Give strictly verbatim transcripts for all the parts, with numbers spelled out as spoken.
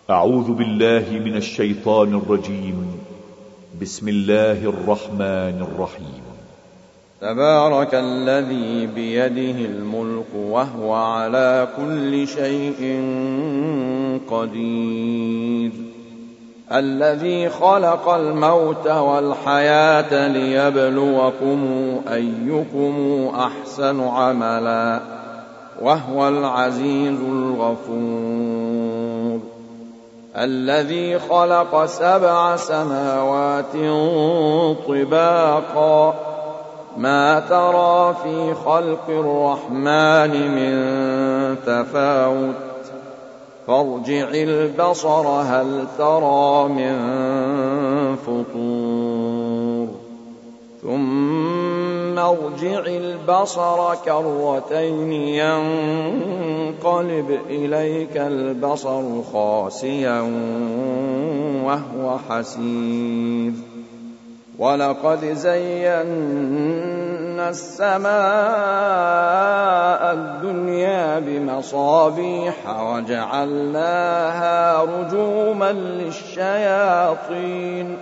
أعوذ بالله من الشيطان الرجيم. بسم الله الرحمن الرحيم. تبارك الذي بيده الملك وهو على كل شيء قدير، الذي خلق الموت والحياة ليبلوكم أيكم أحسن عملا وهو العزيز الغفور، الذي خلق سبع سماوات طباقا ما ترى في خلق الرحمن من تفاوت فارجع البصر هل ترى من فطور ثم ارجع البصر كرتين ينقلب إليك البصر خاسئا وهو حسير، ولقد زينا السماء الدنيا بمصابيح وجعلناها رجوما للشياطين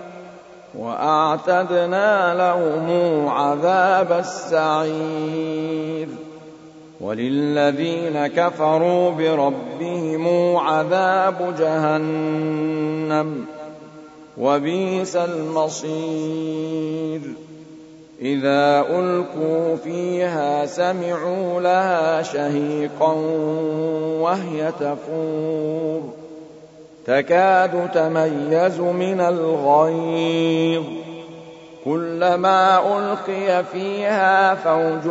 وأعتدنا لهم عذاب السعير، وللذين كفروا بربهم عذاب جهنم وبئس المصير. إذا ألقوا فيها سمعوا لها شهيقا وهي تفور تكاد تميز من الغيظ، كلما ألقي فيها فوج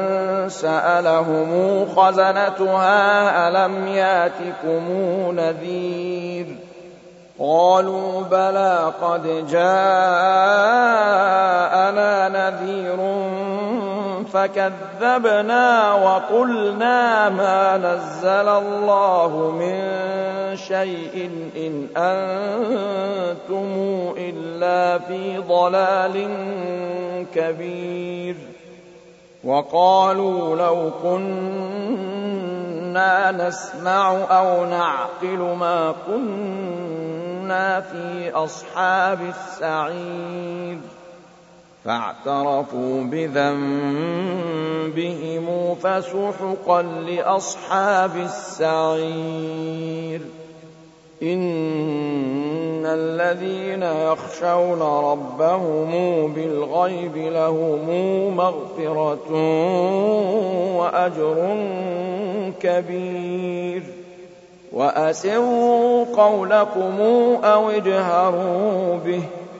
سألهم خزنتها ألم ياتكم نذير، قالوا بلى قد جاءنا نذير فكذبنا وقلنا ما نزل الله من شيء إن أنتم إلا في ضلال كبير، وقالوا لو كنا نسمع أو نعقل ما كنا في أصحاب السعير، فاعترفوا بذنبهم فسحقا لأصحاب السعير. إن الذين يخشون ربهم بالغيب لهم مغفرة وأجر كبير، وأسروا قولكم أو اجهروا به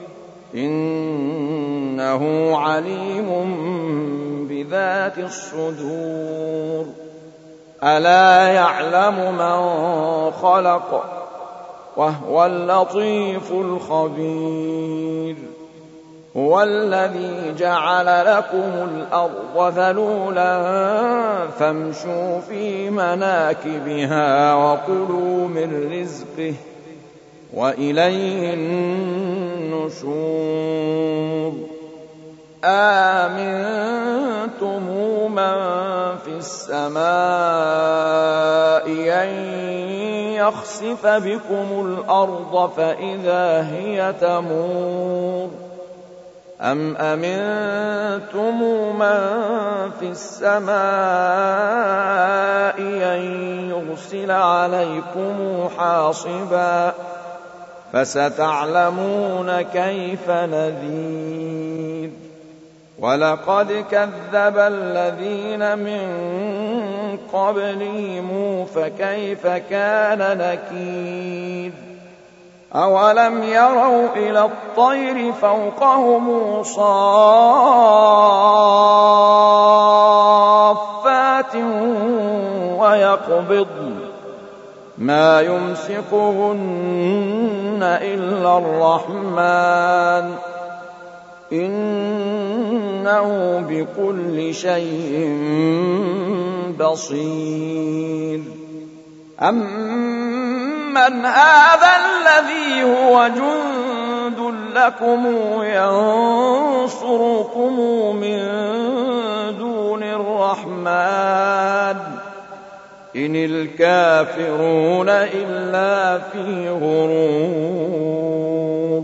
إنه عليم بذات الصدور. ألا يعلم من خلق وهو اللطيف الخبير، هو الذي جعل لكم الأرض ذلولا فامشوا في مناكبها وكلوا من رزقه وإليه النشور. آمنتم من في السماء أن يخسف بكم الأرض فإذا هي تمور، أم أمنتم من في السماء أن يرسل عليكم حاصبا فستعلمون كيف نذير. ولقد كذب الذين من قبلهم فكيف كان نكير. أولم يروا إلى الطير فوقهم صافات ويقبضن ما يمسكهن إلا الرحمن إنه بكل شيء بصير. أمن هذا الذي هو جند لكم ينصركم من دون الرحمن إن الكافرون إلا في غرور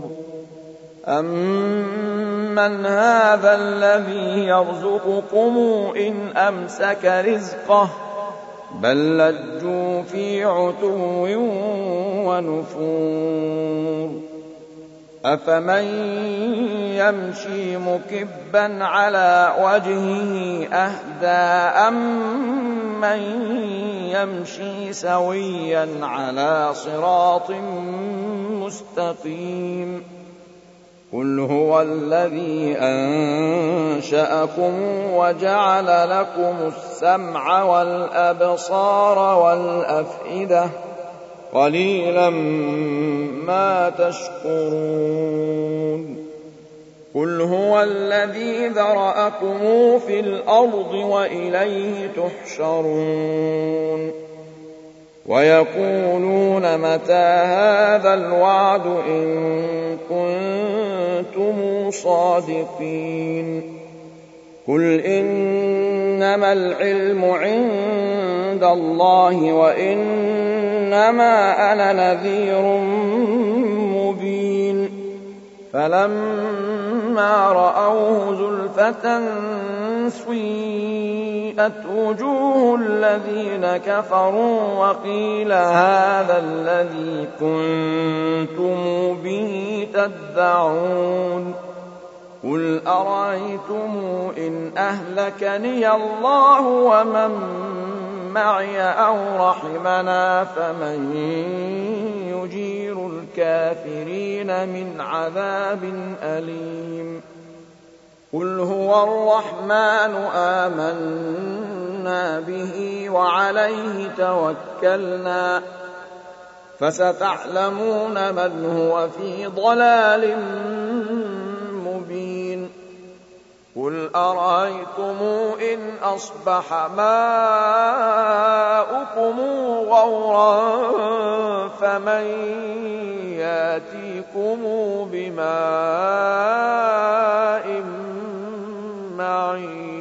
أمن هذا الذي يرزقكم إن أمسك رزقه بل لجوا في عتو ونفور أفمن يمشي مكبا على وجهه أهدى أمن يمشي سويا على صراط مستقيم قل هو الذي أنشأكم وجعل لكم السمع والأبصار والأفئدة قليلا ما تشكرون قل هو الذي ذرأكم في الأرض وإليه تحشرون ويقولون متى هذا الوعد إن كنتم صادقين قل إنما العلم عند الله وإنما أنا نذير مبين فلما رأوه زلفة سيئت وجوه الذين كفروا وقيل هذا الذي كنتم به تدعون قل أرأيتم إن أهلكني الله ومن معي أو رحمنا فمن يجير الكافرين من عذاب أليم قل هو الرحمن آمنا به وعليه توكلنا فستعلمون من هو في ضلال مبين قل أرأيتم إن أصبح ماؤكم غورا فمن ياتيكم بماء معين